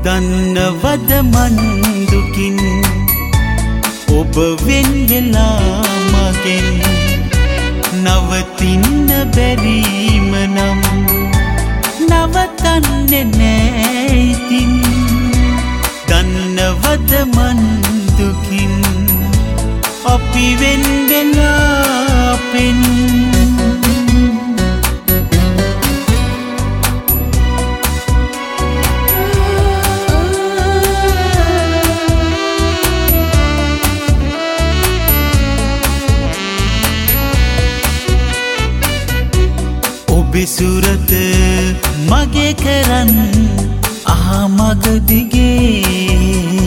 දන්නවද මන් දුකින් ඔබ වෙන් වෙලා මගෙන් නවතින්න බැරිම නම් නවතන්නේ නෑ ඉතින් දන්නවද මන් දුකින් අපි වෙන් වෙලා පෙන් ඔබේ සුරත මගේ කරන් මග දිගේ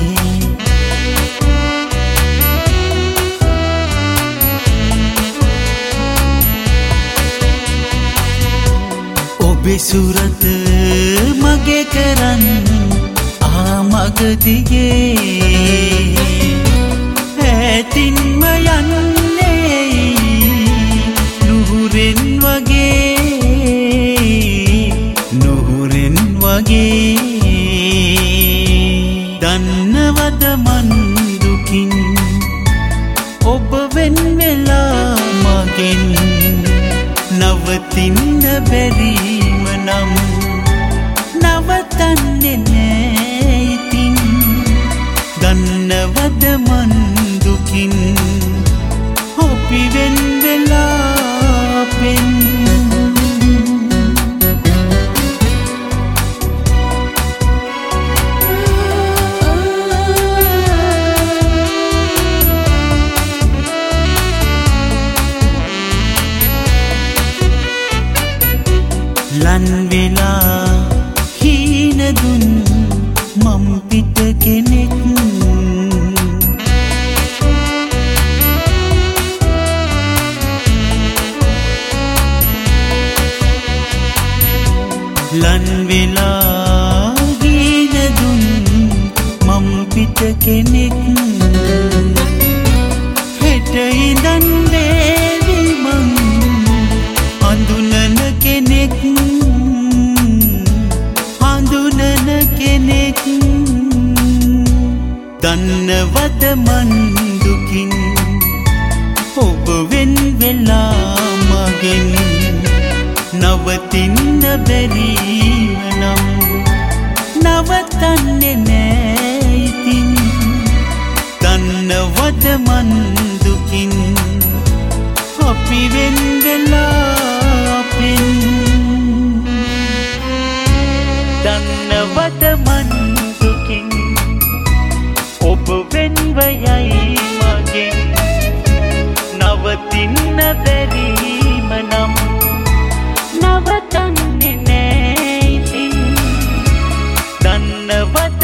ඔබේ සුරත මගේ කරන් මග දිගේ ඈතින්ම යන්නේ නුහුරෙන් වගේ දන්නවද මන් දුකින් ඔබ වෙන් වෙලා මගෙන් නවතින්න බැරිම නම් නවතන්නේ නෑ ඉතින් දන්නවද මන් දුකින් අපි වෙන් වෙලා පෙන් ලන් වෙලා හීන දුන් මම් පිට කෙනෙක් ලන් වෙලා හීන දුන් මම් පිට කෙනෙක් හෙට ඉඳන් වේවි මං හඳුනන කෙනෙක් දන්නවද මන් දුකින් ඔබ වෙන් වෙලා මගෙන් නවතින්න බැරිම නම් නවතන්නේ නෑ ඉතින් දන්නවද මන් දුකින් අපි වෙන් වෙලා පෙන් දන්නවද මන් දුකින් ඔබ වෙන්ව යයි මගෙන් නවතින්න බැරිම නම් නවතන්නේ නෑ ඉතින් දන්නවද